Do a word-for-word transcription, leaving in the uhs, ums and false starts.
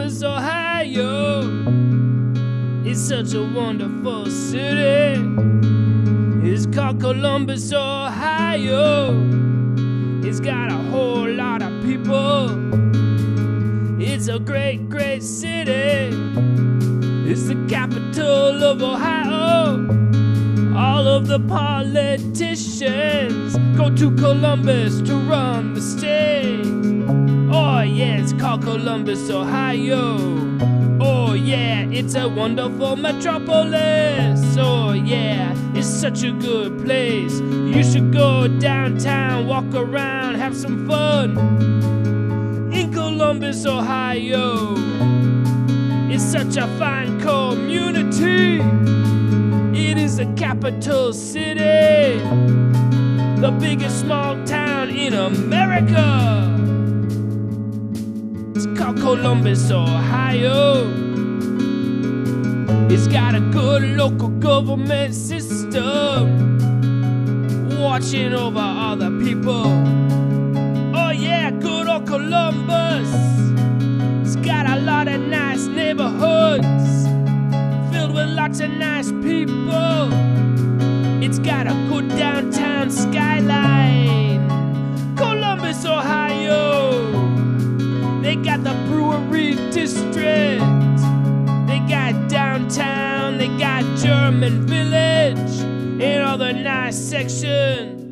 Columbus, Ohio. It's such a wonderful city. It's called Columbus, Ohio. It's got a whole lot of people. It's a great, great city. It's the capital of Ohio. All of the politicians go to Columbus to run the state. Oh yeah, it's called Columbus, Ohio. Oh yeah, it's a wonderful metropolis. Oh yeah, it's such a good place. You should go downtown, walk around, have some fun in Columbus, Ohio. It's such a fine community. It is the capital city, the biggest small town in America. It's called Columbus, Ohio. It's got a good local government system, watching over all the people. Oh yeah, good old Columbus. It's got a lot of nice neighborhoods, filled with lots of nice people. It's got a good downtown skyline. Columbus, Ohio. They got the brewery district. They got downtown. They got German Village and all the nice sections.